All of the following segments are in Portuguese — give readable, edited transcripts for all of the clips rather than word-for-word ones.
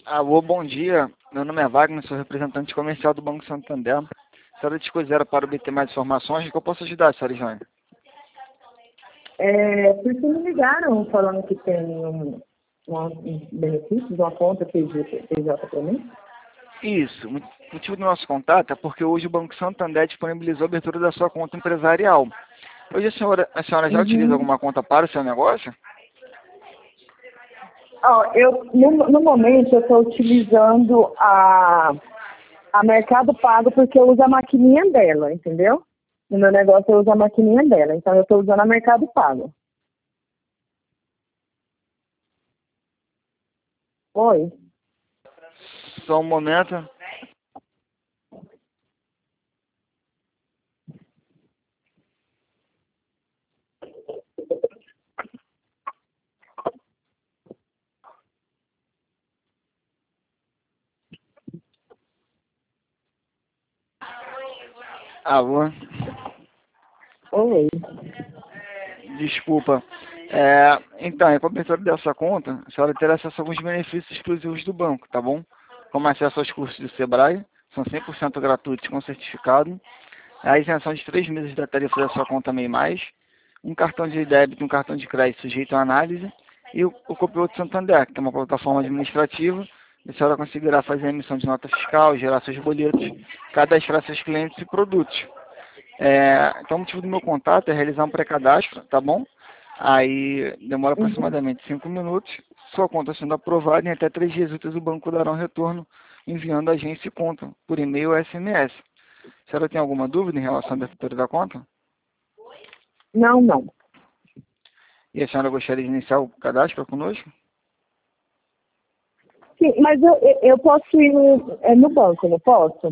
Alô, bom dia. Meu nome é Wagner, sou representante comercial do Banco Santander. A senhora dispuser para obter mais informações, que eu posso ajudar, senhora Jane? Porque me ligaram falando que tem um benefício de uma conta PJ para mim. Isso. O motivo do nosso contato é porque hoje o Banco Santander disponibilizou a abertura da sua conta empresarial. Hoje a senhora já utiliza Uhum. alguma conta para o seu negócio? No momento, eu estou utilizando a Mercado Pago porque eu uso a maquininha dela, entendeu? No meu negócio, eu uso a maquininha dela. Então, eu estou usando a Mercado Pago. Oi? Só um momento. Alô? Oi. Desculpa. Então, com a abertura dessa conta, a senhora terá acesso a alguns benefícios exclusivos do banco, tá bom? Como acesso aos cursos do Sebrae, são 100% gratuitos com certificado, a isenção de 3 meses da tarifa da sua conta MEI+, um cartão de débito e um cartão de crédito sujeito à análise, e o Copioto Santander, que é uma plataforma administrativa, a senhora conseguirá fazer a emissão de nota fiscal, gerar seus boletos, cadastrar seus clientes e produtos. Então, o motivo do meu contato é realizar um pré-cadastro, tá bom? Aí demora Uhum. aproximadamente 5 minutos. Sua conta sendo aprovada, em até 3 dias úteis o banco dará um retorno enviando a agência e conta por e-mail ou SMS. A senhora tem alguma dúvida em relação à abertura da conta? Não. E a senhora gostaria de iniciar o cadastro conosco? Sim, mas eu posso ir no banco, não posso?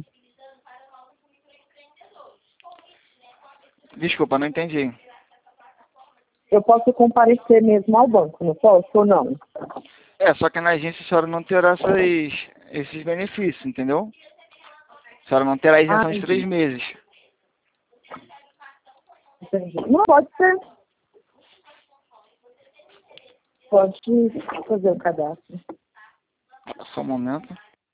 Desculpa, não entendi. Eu posso comparecer mesmo ao banco, não posso ou não? Só que na agência a senhora não terá esses benefícios, entendeu? A senhora não terá Ah, isenção de 3 meses. entendi. Não, pode ser. Pode fazer o cadastro. Só um momento.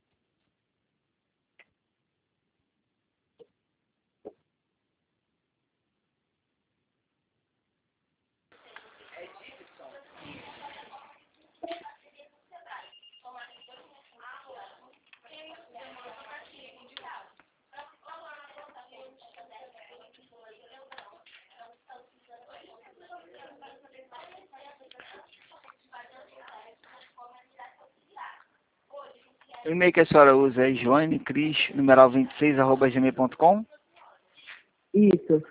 O e-mail que a senhora usa é joanecris, numeral 26, @gmail.com. Isso.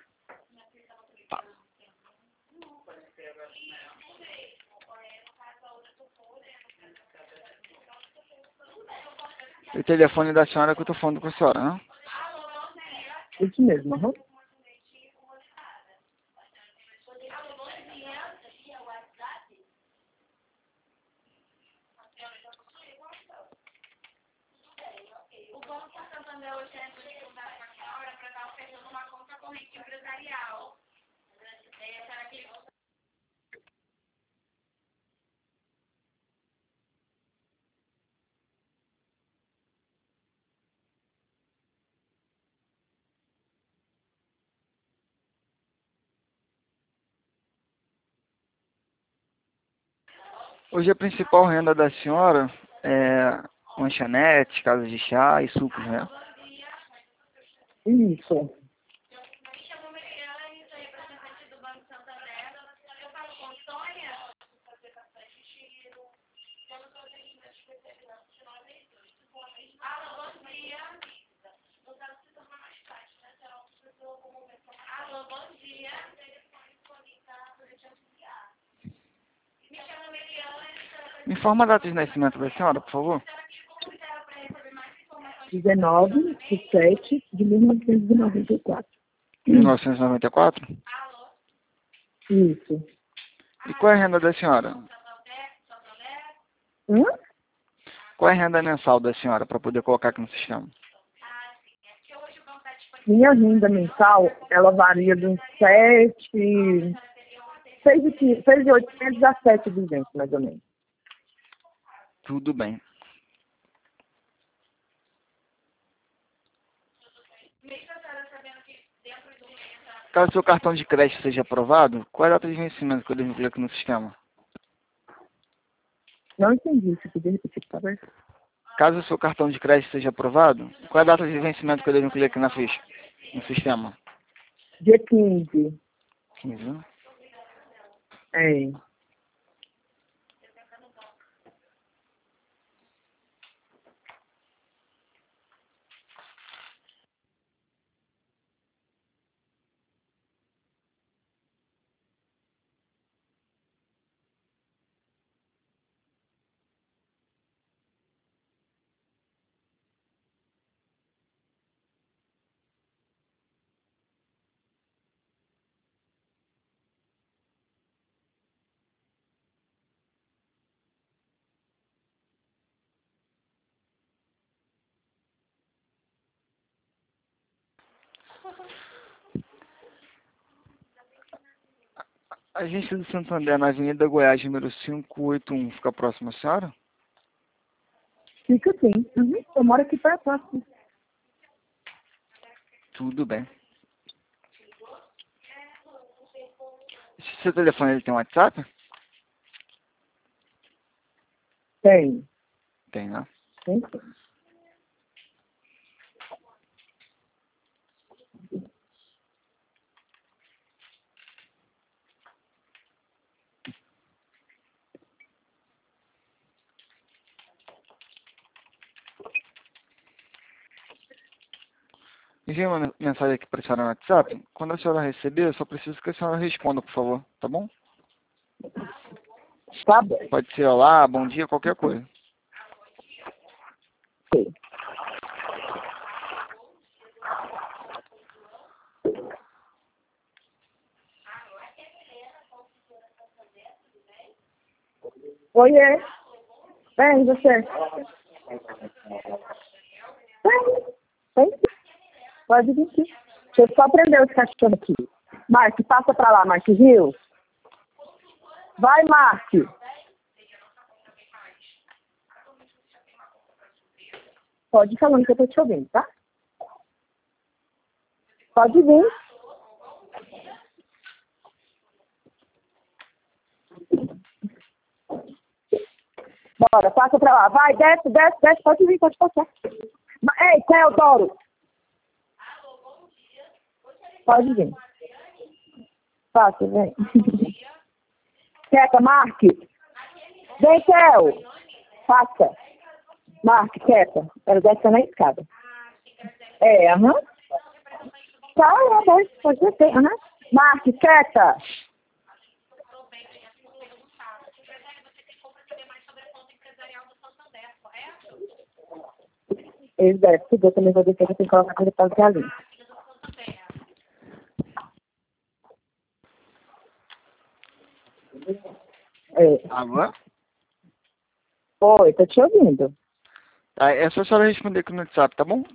O telefone da senhora que eu estou falando com a senhora, né? Isso mesmo. Uhum. Hoje a principal renda da senhora é lanchonetes, casas de chá e sucos, né? Isso. Me informa a data de nascimento da senhora, por favor. 19/7/1994. 1994. Isso. E qual é a renda da senhora? Hã? Qual é a renda mensal da senhora, para poder colocar aqui no sistema? Minha renda mensal, ela varia de uns 6.800 a 7.200, mais ou menos. Tudo bem. Caso seu cartão de crédito seja aprovado, qual é a data de vencimento que eu devo incluir aqui no sistema? Não entendi. Você podia repetir, por favor? Caso o seu cartão de crédito seja aprovado, qual é a data de vencimento que eu devo incluir aqui na ficha, no sistema? Dia 15. 15, né? É. Agência do Santander, na Avenida Goiás, número 581, fica próximo à senhora? Fica sim. Uhum. Eu moro aqui perto. Assim. Tudo bem. Seu telefone ele tem WhatsApp? Tem. Tem, né? Tem. Enviei uma mensagem aqui para a senhora no WhatsApp. Quando a senhora receber, eu só preciso que a senhora responda, por favor. Tá bom? Tá bom. Pode ser olá, bom dia, qualquer coisa. Sim. Oiê. Vem, você. Vem. Vem. Pode vir aqui. Deixa eu só prender os cachorros aqui. Mark, passa pra lá, Mark Rio. Vai, Mark. Pode ir falando que eu tô te ouvindo, tá? Pode vir. Bora, passa pra lá. Vai, desce, desce, desce. Pode vir, pode passar. Ei, Teodoro. Pode vir. Passa, vem. Quieta, Mark. Vem, Theo. Passa. Mark, quieta. Ela desce na escada. É, aham. Tá, pode descer, aham. Mark, quieta. Eles devem, se eu também vou descer, que eu tenho que colocar coisa pra ficar ali. É. Alô? Oi, tô te ouvindo. Tá, é só a senhora responder aqui no WhatsApp, tá bom?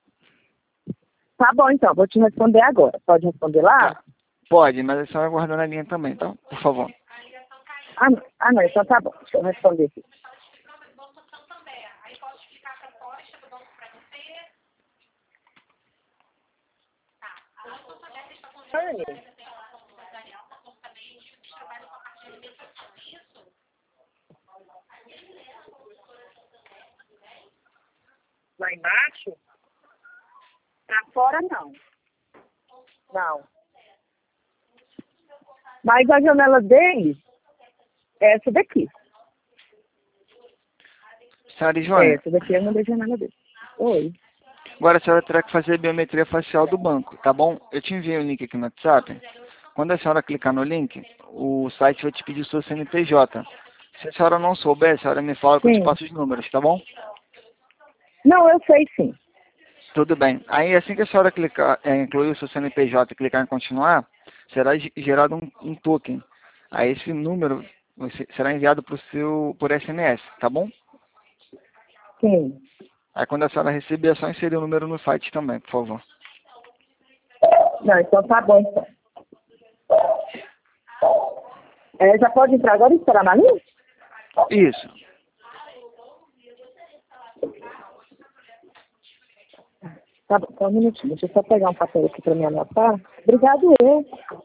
Tá bom, então, vou te responder agora. Pode responder lá? Tá. Pode, mas a senhora aguardou na linha também, tá? Por favor. Não, então tá bom. Deixa eu responder aqui. Anne, lá embaixo? Pra fora, não. Não. Mas a janela dele é essa daqui. Senhora Joana, Essa daqui é uma da janela dele. Oi. agora a senhora terá que fazer a biometria facial do banco, tá bom? Eu te enviei o link aqui no WhatsApp. Quando a senhora clicar no link, o site vai te pedir o seu CNPJ. Se a senhora não souber, a senhora me fala que eu te Sim. passo os números, tá bom? Não, eu sei sim. Tudo bem. Aí assim que a senhora clicar, incluir o seu CNPJ e clicar em continuar, será gerado um token. Aí esse número será enviado por SMS, tá bom? Sim. Aí quando a senhora receber, é só inserir o número no site também, por favor. Não, então tá bom, então. Já pode entrar agora e esperar na linha? Isso. Tá bom, só um minutinho. Deixa eu só pegar um papel aqui para me anotar. Obrigado, eu.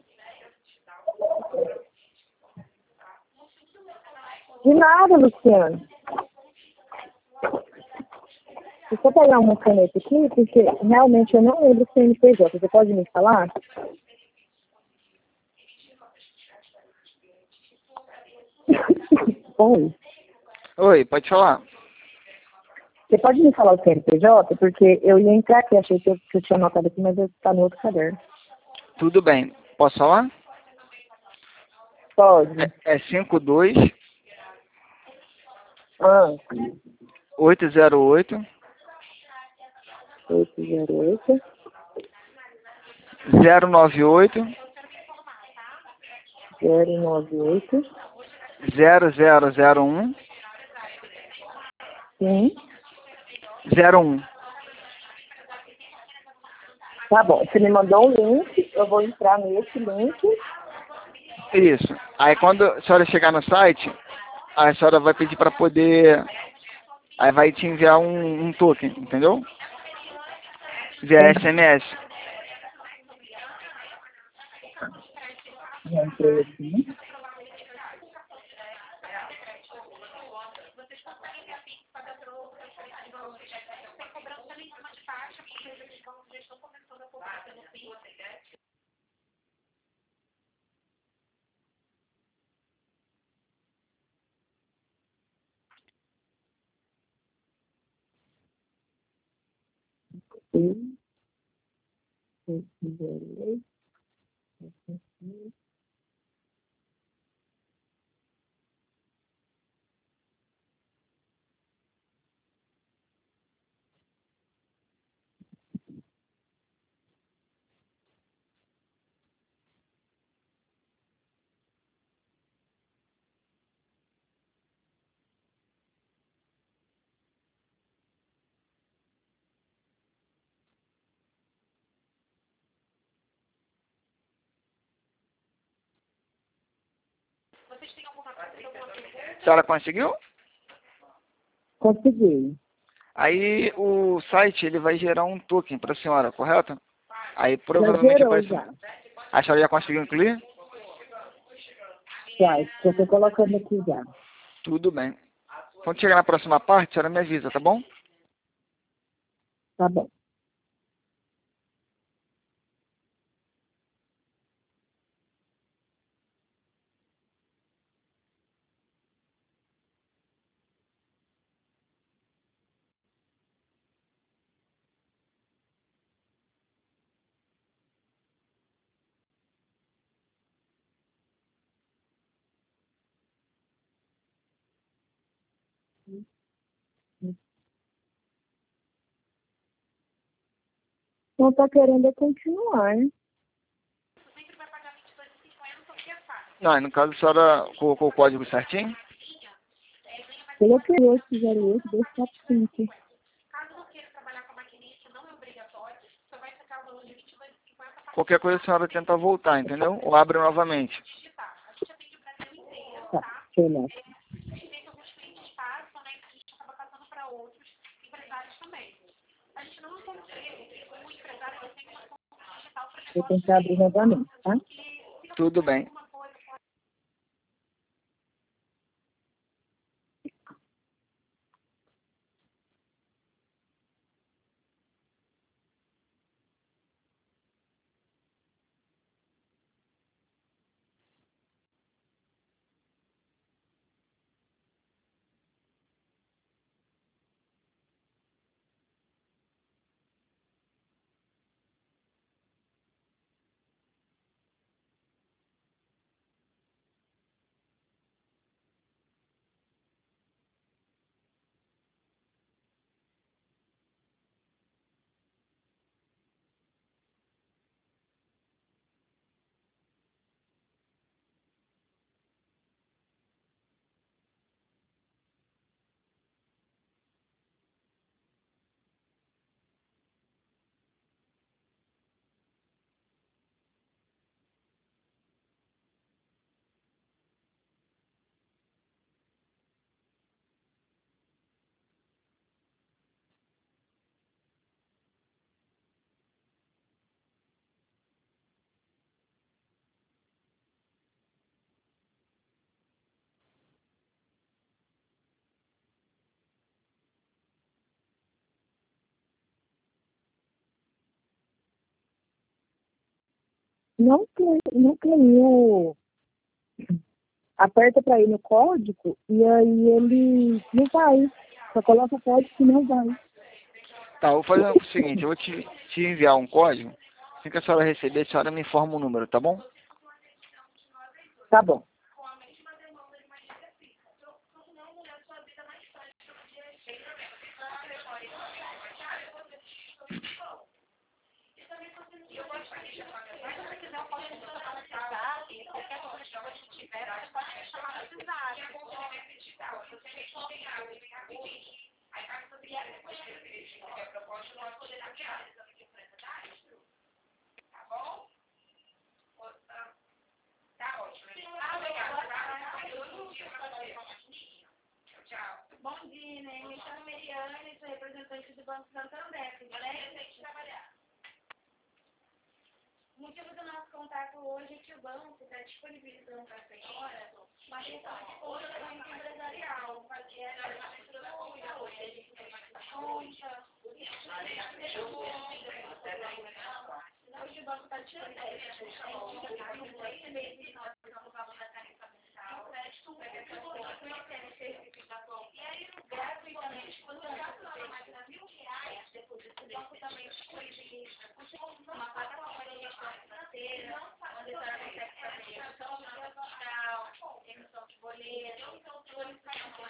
De nada, Luciano. Deixa eu pegar uma caneta aqui, porque realmente eu não lembro o CNPJ. Você pode me falar? Oi. Oi, pode falar. Você pode me falar o CNPJ? Porque eu ia entrar aqui, achei que eu tinha anotado aqui, mas está no outro caderno. Tudo bem. Posso falar? Pode. É 52 Ah, 808 808 098 098 0001 Sim. 01. Tá bom. Você me mandou um link, eu vou entrar nesse link. Isso. Aí quando a senhora chegar no site, a senhora vai pedir para poder. Aí vai te enviar um token, entendeu? Via SMS. Já entrei aqui. Sim. 808. A senhora conseguiu? Consegui. Aí o site ele vai gerar um token para a senhora, correto? Aí Já provavelmente gerou, vai. já. A senhora já conseguiu incluir? Já, estou colocando aqui já. Tudo bem. Quando chegar na próxima parte, a senhora me avisa, tá bom? Tá bom. Não está querendo é continuar. Não, no caso a senhora colocou o código certinho? Coloquei 808 245. Qualquer coisa a senhora tenta voltar, entendeu? Ou abre novamente. Tá, deixa eu olhar. Vou tentar abrir novamente, tá? Tudo bem. não tem o... Aperta para ir no código e aí ele não vai. Só coloca o código e não vai. Tá, vou fazer o seguinte, eu vou te enviar um código. Assim que a senhora receber, a senhora me informa o número, tá bom? Tá bom. Bom dia, né? Me chamo Meriane, sou representante do Banco Santander. O motivo do nosso contato hoje é que o banco está disponibilizando para a senhora uma questão de conta empresarial. Hoje o banco está disponibilizando e aí, gratuitamente, quando você gastar mais de R$ 1.000, o banco também disponibiliza uma plataforma de gestão financeira, onde a senhora consegue fazer emissão de nota fiscal, emissão de boleto, solicitação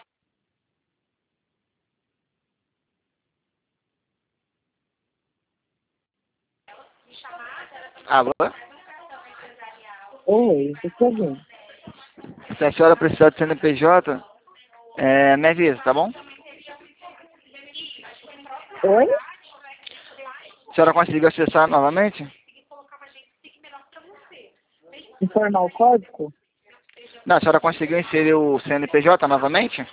de chamada, Alô? cartão empresarial. Oi, deixa eu ver. Se a senhora precisar de CNPJ, me avisa, tá bom? Oi? A senhora conseguiu acessar novamente? Informar o código? Não, a senhora conseguiu inserir o CNPJ novamente?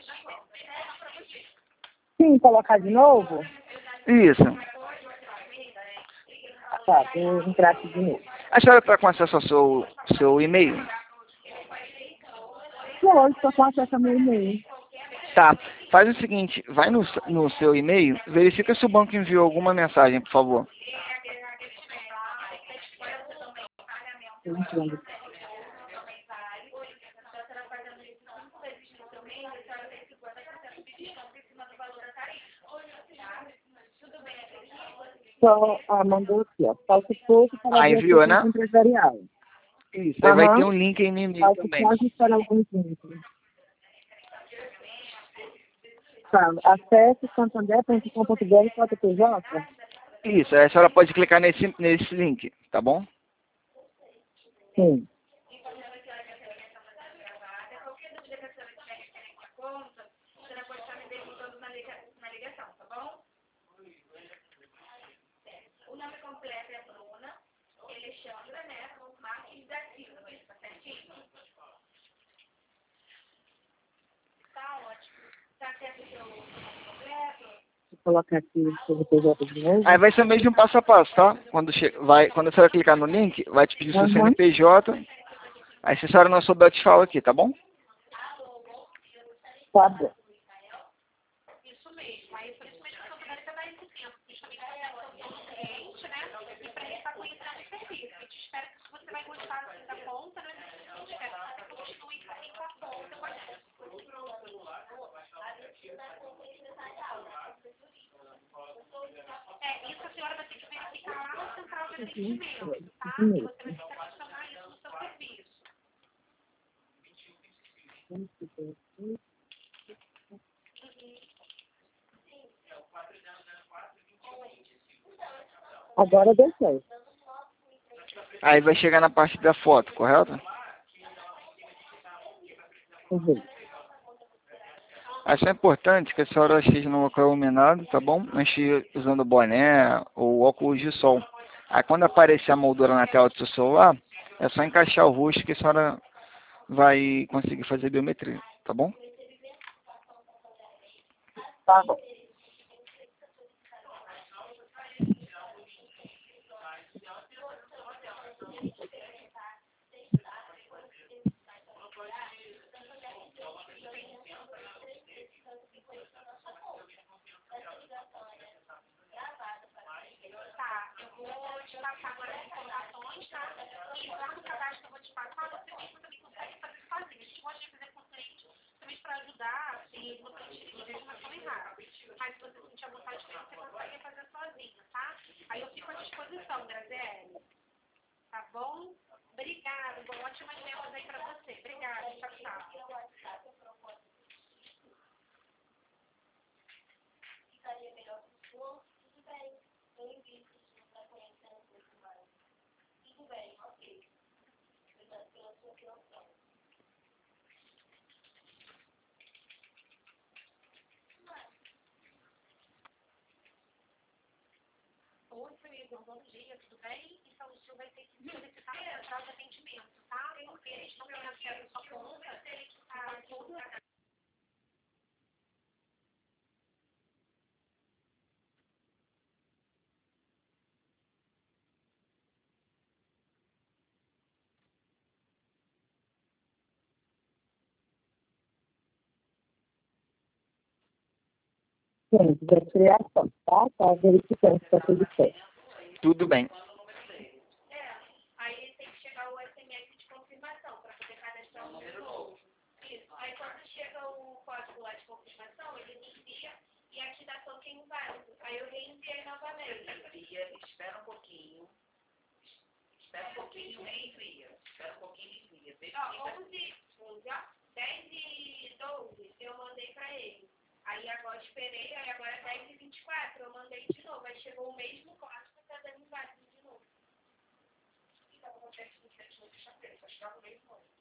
Sim, colocar de novo? Isso. Tá, vou entrar aqui de novo. A senhora está com acesso ao seu e-mail? Hoje estou com acesso ao meu e-mail. Tá. Faz o seguinte, vai no seu e-mail, verifica se o banco enviou alguma mensagem, por favor. Tô entrando. Só, mandou aqui, ó. Falta pouco para ver a Enviou, sessão né? empresarial. Isso, aí vai ter Aham. um link aí no e-mail Falta também. quase para alguns minutos. Tá, acesse santander.com.br/PJ. Isso, aí a senhora pode clicar nesse link, tá bom? Sim. O nome completo é Bruna Alexandra, né? Marques da Silva, tá certinho? Tá ótimo. Tá certo o seu nome completo? Vou colocar aqui o CNPJ de novo. Aí vai ser o mesmo passo a passo, tá? Quando a senhora clicar no link, vai te pedir seu Aham. CNPJ. Aí se a senhora não souber, eu te falo aqui, tá bom? Tá bom. Isso mesmo. Aí por isso mesmo que eu puder dar esse tempo, justamente para o cliente, né? E para ele estar conhecendo o serviço. A gente espera que você vai gostar da conta, né? A gente espera que você continue aí com a conta com a gente. Isso a senhora vai ter que verificar lá na central de atendimento, tá? Você vai ter que adicionar isso no seu serviço. Agora deu certo. Aí vai chegar na parte da foto, correto? Uhum. Acho importante que a senhora esteja no local iluminado, tá bom? Não esteja usando boné ou óculos de sol. Aí quando aparecer a moldura na tela do seu celular, é só encaixar o rosto que a senhora vai conseguir fazer biometria, tá bom? Tá bom. Tá, eu vou te passar agora as informações, tá? ótimos vendas aí pra você. Obrigada. Tchau, tchau. Ficaria melhor pro senhor? Tudo bem. Eu envio pro senhor para conhecer um pouco mais. Tudo bem, ok. Obrigado pela sua atenção. Oi, Felipe, bom dia, tudo bem? Então, o senhor vai ter que solicitar central de atendimento, tá? Porque eles não têm acesso à sua conta, a tudo. Gente, já tirei a foto, tá? Tá verificando se tá tudo certo. Tudo bem. Aí tem que chegar o SMS de confirmação para poder cadastrar o número novo. Isso. Aí quando chega o código lá de confirmação, ele me envia e aqui dá token inválido. Aí eu reenviei novamente. Espera um pouquinho. Reenvia. Espera um pouquinho e envia. Ó, 11, ó, 10 e 12 eu mandei para ele. Aí agora esperei, aí agora 10 e 24 eu mandei de novo. Aí chegou o mesmo código, tá dando inválido de novo. Então, acontece no 7 de fevereiro. Só chegava o mesmo ano.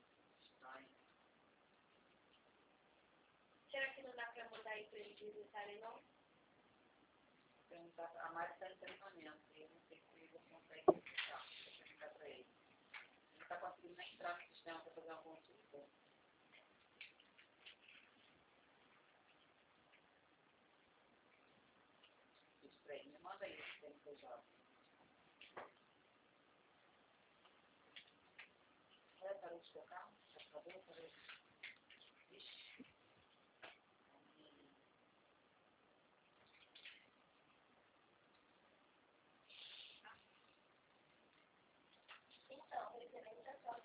Será que não dá para mandar aí para eles visitarem, não? A Mari está em treinamento. Eu não sei se ele consegue visitar. Deixa eu perguntar para ele. Ele não está conseguindo nem entrar no sistema para fazer uma consulta. Isso para ele. Me manda aí esse tempo que eu jogo. Olha, parou de tocar? Já acabou? Parou? Ixi. Então, referente à sua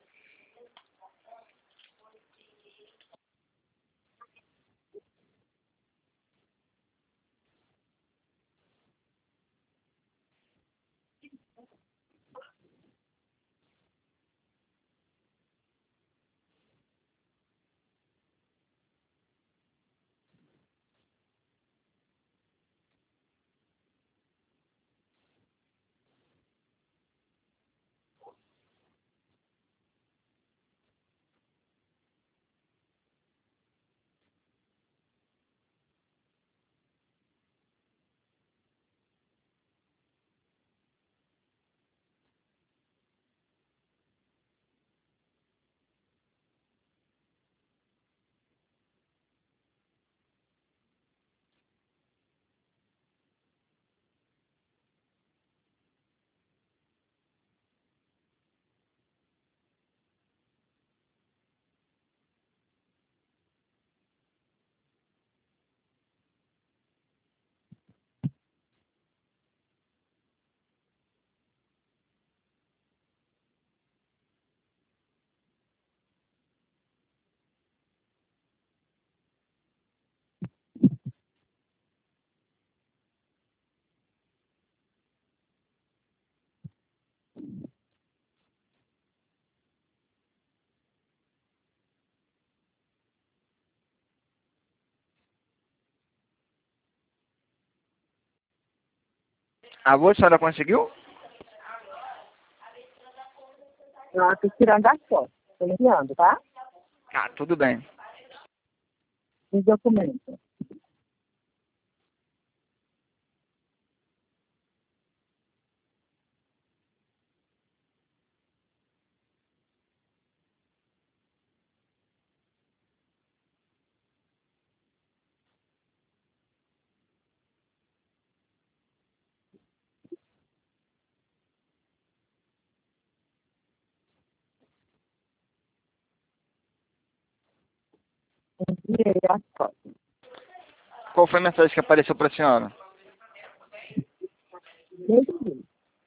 A senhora conseguiu? Eu tô tirando a foto. Tô enviando, tá? Ah, tudo bem. Os documentos. Enviei a foto. Qual foi a mensagem que apareceu para a senhora? Entendi.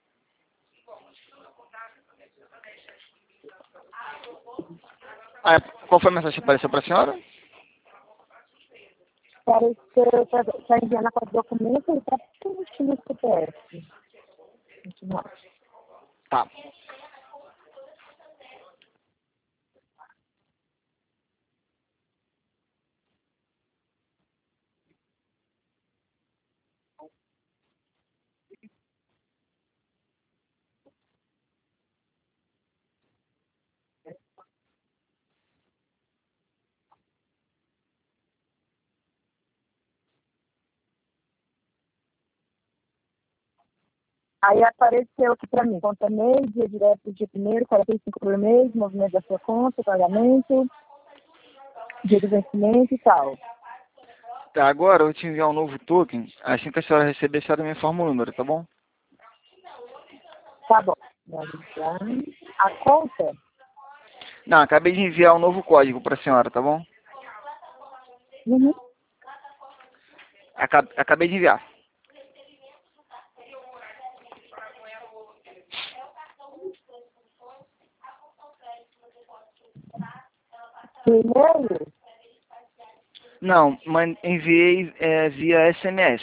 Ah, qual foi a mensagem que apareceu para a senhora? Apareceu, tá enviando a foto do documento e tá tudo no CPF. Continuar. Tá. Aí apareceu aqui para mim, conta mês, dia direto, dia 1º, 45 por mês, movimento da sua conta, pagamento, dia do vencimento e tal. Tá, agora eu vou te enviar um novo token. Assim que a senhora receber, a senhora me informa o número, tá bom? Tá bom. A conta? Não, acabei de enviar um novo código para a senhora, tá bom? Uhum. Acabei de enviar. E-mail? Não, enviei via SMS.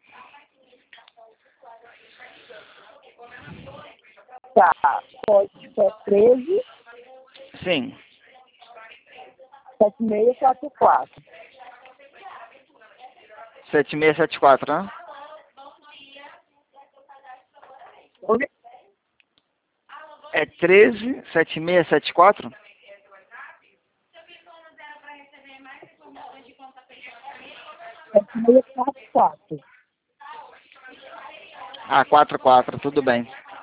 Tá. Código é 13 Sim. 7644. 7674, né? Oi? É 137674? 7644. Ah, 44, tudo bem.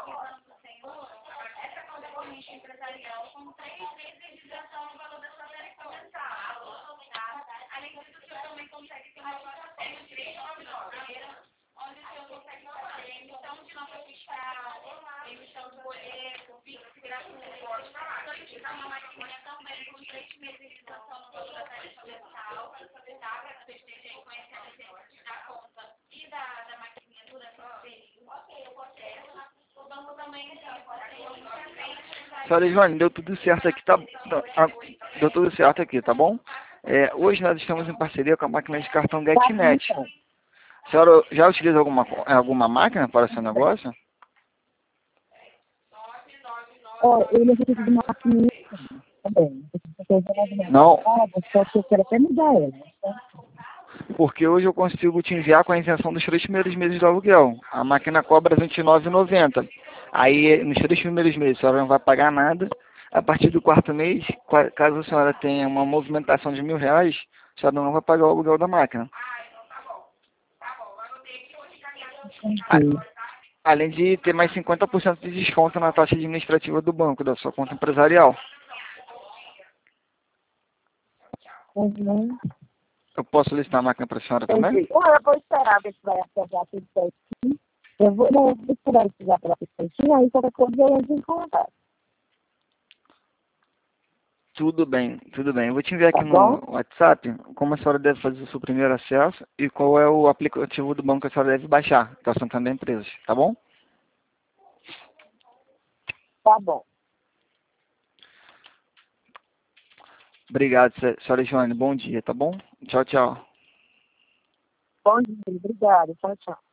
Senhora Joane, deu tudo certo aqui, deu tudo certo aqui, tá bom? Hoje nós estamos em parceria com a máquina de cartão GetNet. A senhora já utiliza alguma máquina para o seu negócio? Eu não preciso de uma maquininha também. Não, Só que eu quero até mudar ela. porque hoje eu consigo te enviar com a isenção dos 3 primeiros meses do aluguel. A máquina cobra R$ 29,90. Aí, nos 3 primeiros meses, a senhora não vai pagar nada. A partir do 4º mês, caso a senhora tenha uma movimentação de R$ 1.000, a senhora não vai pagar o aluguel da máquina. Além de ter mais 50% de desconto na taxa administrativa do banco, da sua conta empresarial. Uhum. Eu posso listar a máquina para a senhora também? Entendi. Eu vou esperar ver se vai acertar tudo certinho. Eu vou esperar se vai acertar tudo certinho, aí qualquer coisa eu entro em contato. Tudo bem, tudo bem. Eu vou te enviar Tá aqui bom? no WhatsApp como a senhora deve fazer o seu primeiro acesso e qual é o aplicativo do banco que a senhora deve baixar, que é o Santander Empresas, tá bom? Tá bom. Obrigado, senhora Joane. Bom dia, tá bom? Tchau, tchau. Bom dia, obrigada. Tchau, tchau.